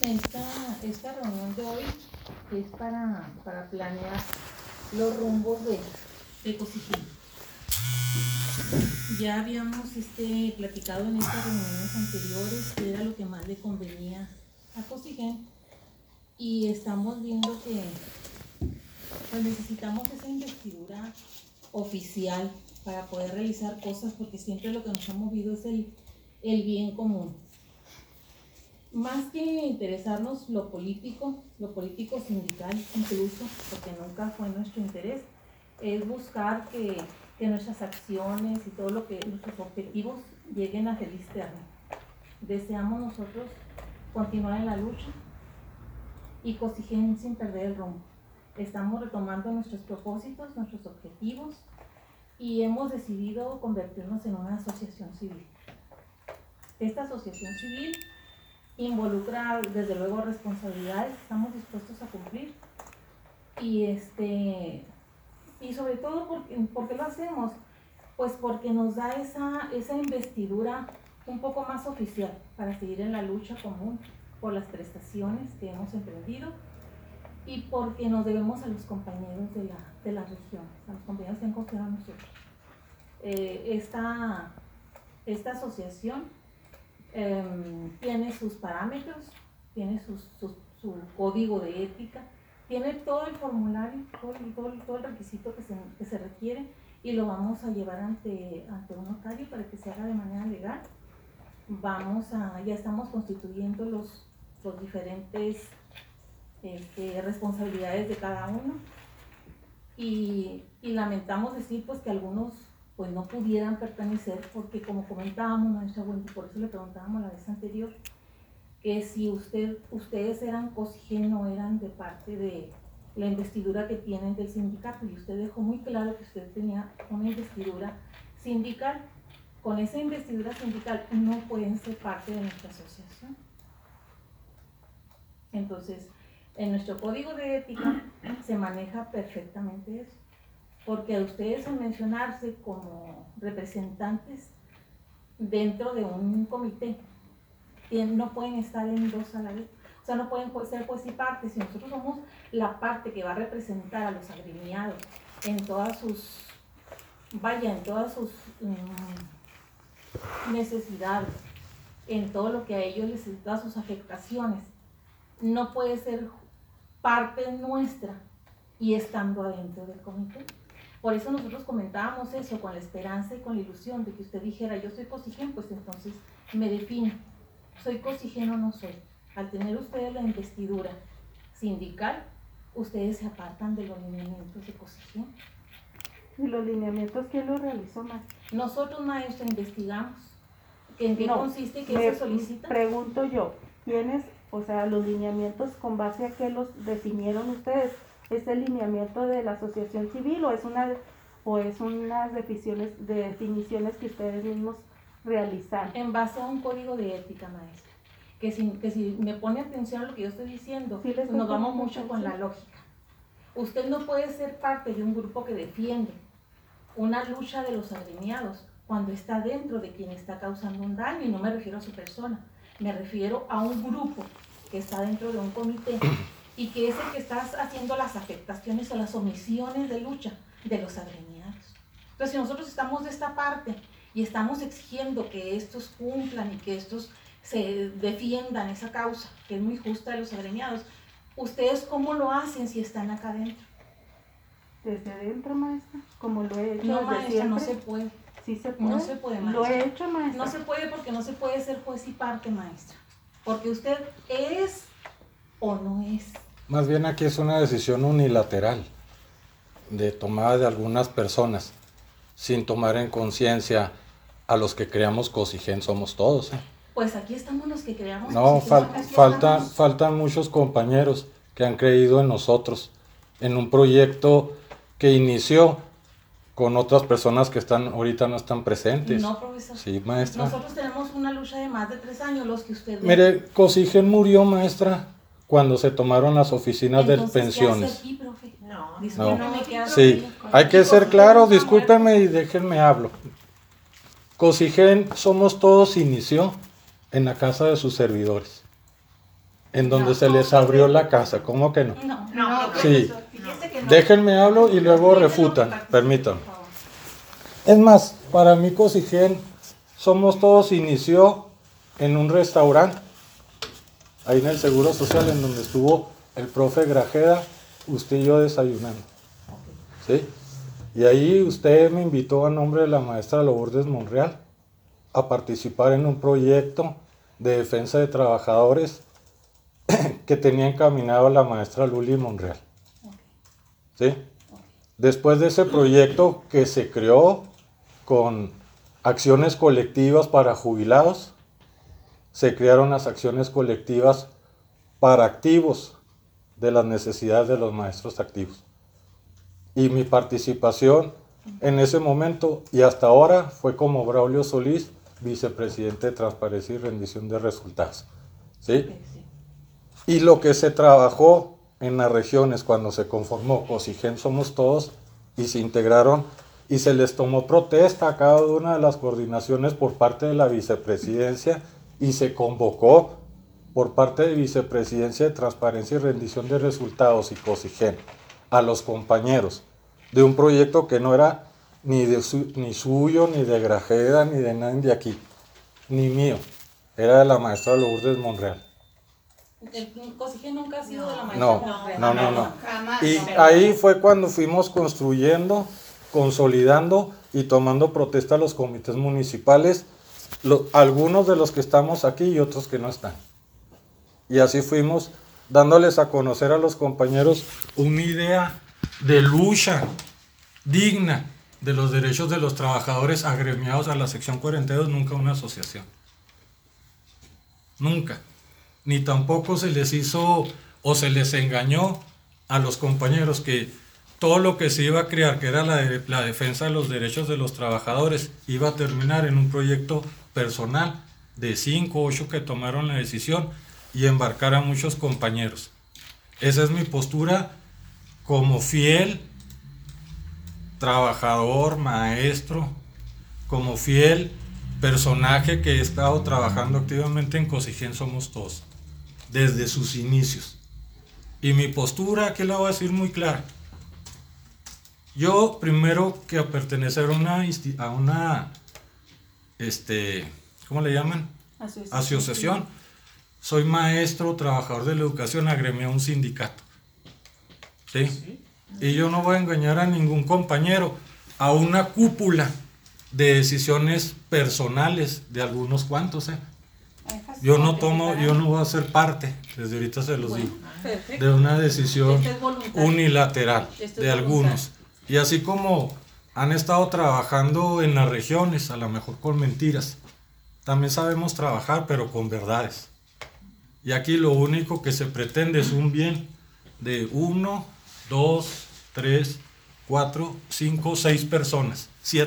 Esta reunión de hoy es para planear los rumbos de COSIGEN. Ya habíamos platicado en estas reuniones anteriores qué era lo que más le convenía a COSIGEN, y estamos viendo que pues, necesitamos esa investidura oficial para poder realizar cosas, porque siempre lo que nos ha movido es el bien común. Más que interesarnos lo político sindical incluso, porque nunca fue nuestro interés, es buscar que nuestras acciones y todo lo que nuestros objetivos lleguen a feliz término. Deseamos nosotros continuar en la lucha y COSIGEN sin perder el rumbo. Estamos retomando nuestros propósitos, nuestros objetivos, y hemos decidido convertirnos en una asociación civil. Esta asociación civil involucra desde luego responsabilidades que estamos dispuestos a cumplir, y sobre todo porque lo hacemos, pues porque nos da esa investidura un poco más oficial para seguir en la lucha común por las prestaciones que hemos emprendido, y porque nos debemos a los compañeros de la región, a los compañeros que han confiado en nosotros. Esta asociación tiene sus parámetros, tiene su código de ética, tiene todo el formulario, todo el requisito que se requiere, y lo vamos a llevar ante un notario para que se haga de manera legal. Ya estamos constituyendo los diferentes responsabilidades de cada uno, y lamentamos decir pues que algunos pues no pudieran pertenecer, porque como comentábamos, maestra Wendy, por eso le preguntábamos la vez anterior, que si ustedes eran COSIGEN, no eran de parte de la investidura que tienen del sindicato, y usted dejó muy claro que usted tenía una investidura sindical. Con esa investidura sindical no pueden ser parte de nuestra asociación. Entonces, en nuestro código de ética se maneja perfectamente eso, porque a ustedes, al mencionarse como representantes dentro de un comité, no pueden estar en dos a la vez. O sea, no pueden ser juez y parte. Si nosotros somos la parte que va a representar a los agremiados en todas sus necesidades, en todo lo que a ellos les da sus afectaciones, no puede ser parte nuestra y estando adentro del comité. Por eso nosotros comentábamos eso, con la esperanza y con la ilusión de que usted dijera, yo soy COSIGEN, pues entonces me defino, soy COSIGEN o no soy. Al tener ustedes la investidura sindical, ustedes se apartan de los lineamientos de COSIGEN. ¿Y los lineamientos quién los realizó, maestra? Nosotros, maestra, investigamos en qué consiste y qué se solicita. Pregunto yo, ¿quiénes, o sea, los lineamientos con base a qué los definieron ustedes? ¿Es el lineamiento de la asociación civil o es unas definiciones que ustedes mismos realizaron? En base a un código de ética, maestra. Que si me pone atención a lo que yo estoy diciendo, sí, nos vamos mucho con la lógica. Usted no puede ser parte de un grupo que defiende una lucha de los agremiados cuando está dentro de quien está causando un daño, y no me refiero a su persona, me refiero a un grupo que está dentro de un comité y que es el que está haciendo las afectaciones o las omisiones de lucha de los agremiados. Entonces, si nosotros estamos de esta parte y estamos exigiendo que estos cumplan y que estos se defiendan esa causa, que es muy justa de los agremiados, ¿ustedes cómo lo hacen si están acá adentro? Desde adentro, maestra, como lo he hecho. No, maestra, siempre. No se puede. Sí se puede. No se puede, maestra. Lo he hecho, maestra. No se puede, porque no se puede ser juez y parte, maestra. Porque usted es o no es. Más bien aquí es una decisión unilateral, tomada de algunas personas, sin tomar en conciencia a los que creamos COSIGEN somos todos. Pues aquí estamos los que creamos. No, faltan muchos compañeros que han creído en nosotros, en un proyecto que inició con otras personas que ahorita no están presentes. No, profesor. Sí, maestra. Nosotros tenemos una lucha de más de 3 años, los que usted ve. Mire, COSIGEN murió, maestra, cuando se tomaron las oficinas de pensiones. ¿Qué hace aquí, profe? No, discúlpeme, ¿qué hace sí, aquí? hay que ser claro, discúlpenme y déjenme hablo. COSIGEN Somos Todos inició en la casa de sus servidores. en donde se les abrió la casa. ¿Cómo que no? No, Sí. fíjese que no. Déjenme hablo y luego refutan. Permítanme. Es más, para mí Cosigen, Somos Todos inició en un restaurante, ahí en el Seguro Social, en donde estuvo el profe Grajeda, usted y yo desayunando. ¿Sí? Y ahí usted me invitó a nombre de la maestra Lourdes Monreal a participar en un proyecto de defensa de trabajadores que tenía encaminado la maestra Luli Monreal. ¿Sí? Después de ese proyecto que se creó con acciones colectivas para jubilados, se crearon las acciones colectivas para activos de las necesidades de los maestros activos. Y mi participación en ese momento y hasta ahora fue como Braulio Solís, vicepresidente de Transparencia y Rendición de Resultados. ¿Sí? Y lo que se trabajó en las regiones cuando se conformó Cosigen Somos Todos y se integraron y se les tomó protesta a cada una de las coordinaciones por parte de la vicepresidencia y se convocó por parte de Vicepresidencia de Transparencia y Rendición de Resultados y Cosigen a los compañeros de un proyecto que no era ni suyo, ni de Grajeda, ni de nadie de aquí, ni mío, era de la maestra Lourdes Monreal. El Cosigen nunca ha sido de la maestra. No. Y ahí fue cuando fuimos construyendo, consolidando y tomando protesta a los comités municipales, algunos de los que estamos aquí y otros que no están. Y así fuimos dándoles a conocer a los compañeros una idea de lucha digna de los derechos de los trabajadores agremiados a la sección 42, nunca una asociación. Nunca. Ni tampoco se les hizo o se les engañó a los compañeros que todo lo que se iba a crear, que era la defensa de los derechos de los trabajadores, iba a terminar en un proyecto personal de 5 o 8 que tomaron la decisión y embarcar a muchos compañeros. Esa es mi postura como fiel trabajador, maestro, como fiel personaje que he estado trabajando activamente en Cosigen Somos Todos, desde sus inicios. Y mi postura, aquí la voy a decir muy clara. Yo, primero que a pertenecer a una ¿cómo le llaman? Asociación. Soy maestro, trabajador de la educación, agremiado a un sindicato. ¿Sí? Y yo no voy a engañar a ningún compañero, a una cúpula de decisiones personales de algunos cuantos. Yo no voy a ser parte, desde ahorita se los digo, de una decisión unilateral de algunos. Y así como han estado trabajando en las regiones, a lo mejor con mentiras, también sabemos trabajar, pero con verdades. Y aquí lo único que se pretende es un bien de 1, 2, 3, 4, 5, 6 personas, 7